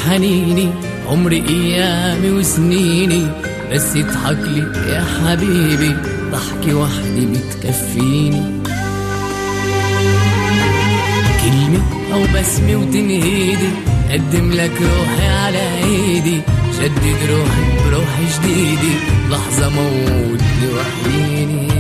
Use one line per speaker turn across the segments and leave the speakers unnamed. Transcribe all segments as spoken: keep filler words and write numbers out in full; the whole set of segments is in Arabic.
حنيني، عمري ايامي وسنيني، بس اضحك لي يا حبيبي، ضحكي وحدي بتكفيني. كلمة او بسمة وتنهيدي، قدم لك روحي على ايدي، شدد روحي بروح جديدي، لحظة موتني وحيني.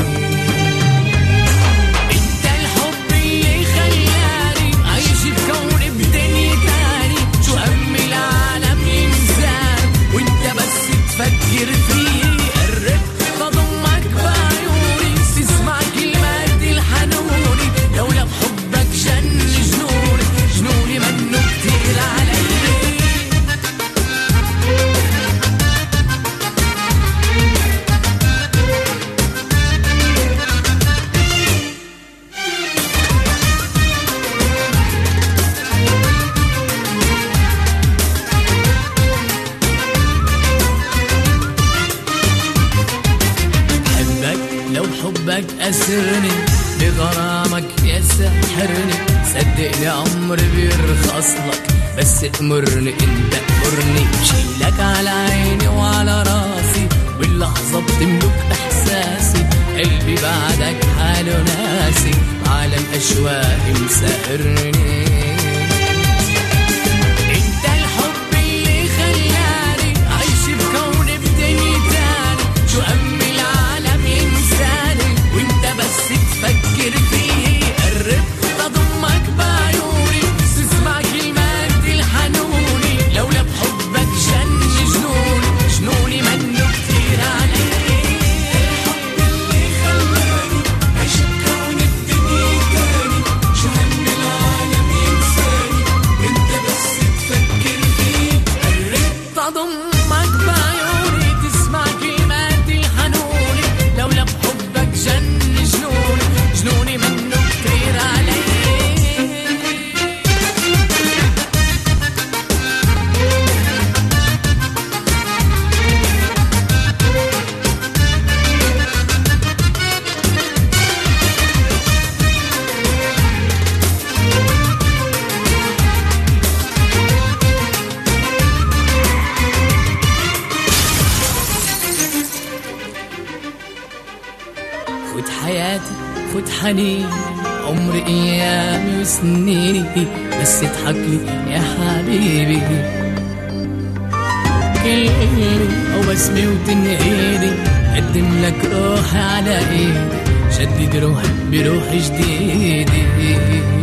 انت الحب اللي خلاني عايش بكون بدنيا تاني، شو هم العالم ينسان وانت بس تفكر فيه. قرب بضمك بعيوني، تسمع كلمات الحنوني، لولا بحبك جن جنوني، جنوني منه كتير علي. لو حبك أسرني، بغرامك يسحرني، صدقني عمري بيرخص لك، بس امرني انت امرني، بشيلك على عيني وعلى راسي، باللحظة بتملك احساسي، قلبي بعدك حاله ناسي، عالم اشواقي مسهرني. انت الحب اللي خلاني عايش بكون بدنيا تاني، شو هم العالم ينساني وانت بس تفكر فيه. قرب تضمك بعيوني، تسمع كلمات الحنوني، لولا بحبك جن جنوني، جنوني منه كتير علي. الحب اللي خلاني عيش بكون الدنيا تاني، شو هم العالم ينساني وانت بس تفكر فيه. قرب تضمك بعيوني، تسمع كلمات الحنوني، لولا بحبك جن جنوني، جنوني منه كتير علي. خد حياتي خد حنيني، عمري ايامي وسنيني، بس اضحك لي يا حبيبي. كلمة او بسمة وتنهيدي، قدم لك روحي على ايدي، شدد روحي بروح جديدي.